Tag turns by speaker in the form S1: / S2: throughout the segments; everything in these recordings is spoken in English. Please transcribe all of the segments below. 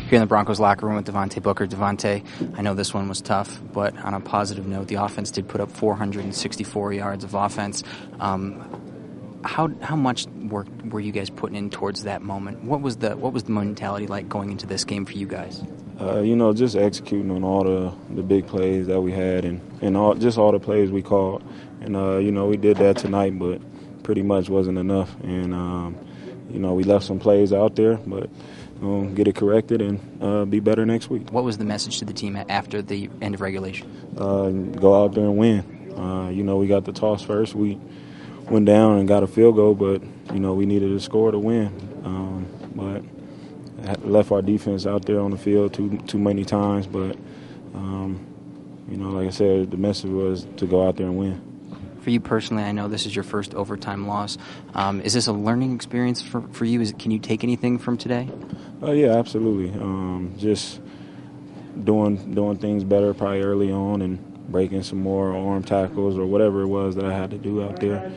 S1: here in the Broncos locker room with Devontae Booker. Devontae, I know this one was tough, but on a positive note, the offense did put up 464 yards of offense. How much work were you guys putting in towards that moment? What was the mentality like going into this game for you guys?
S2: Just executing on all the big plays that we had and all the plays we called. And, we did that tonight, but pretty much wasn't enough. And, we left some plays out there, but get it corrected and be better next week.
S1: What was the message to the team after the end of regulation?
S2: Go out there and win. We got the toss first. We went down and got a field goal, but, we needed a score to win. But left our defense out there on the field too many times. But, like I said, the message was to go out there and win.
S1: For you personally, I know this is your first overtime loss. Is this a learning experience for you? Can you take anything from today?
S2: Yeah, absolutely. Just doing things better probably early on and breaking some more arm tackles or whatever it was that I had to do out there.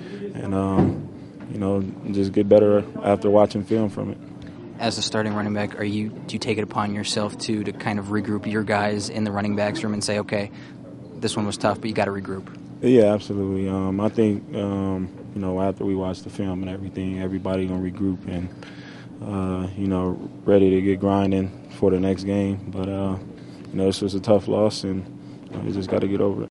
S2: And, just get better after watching film from it.
S1: As a starting running back, do you take it upon yourself to kind of regroup your guys in the running backs room and say, okay, this one was tough, but you got to regroup?
S2: Yeah, absolutely. I think, after we watch the film and everything, everybody going to regroup and, ready to get grinding for the next game. But, this was a tough loss, and we just got to get over it.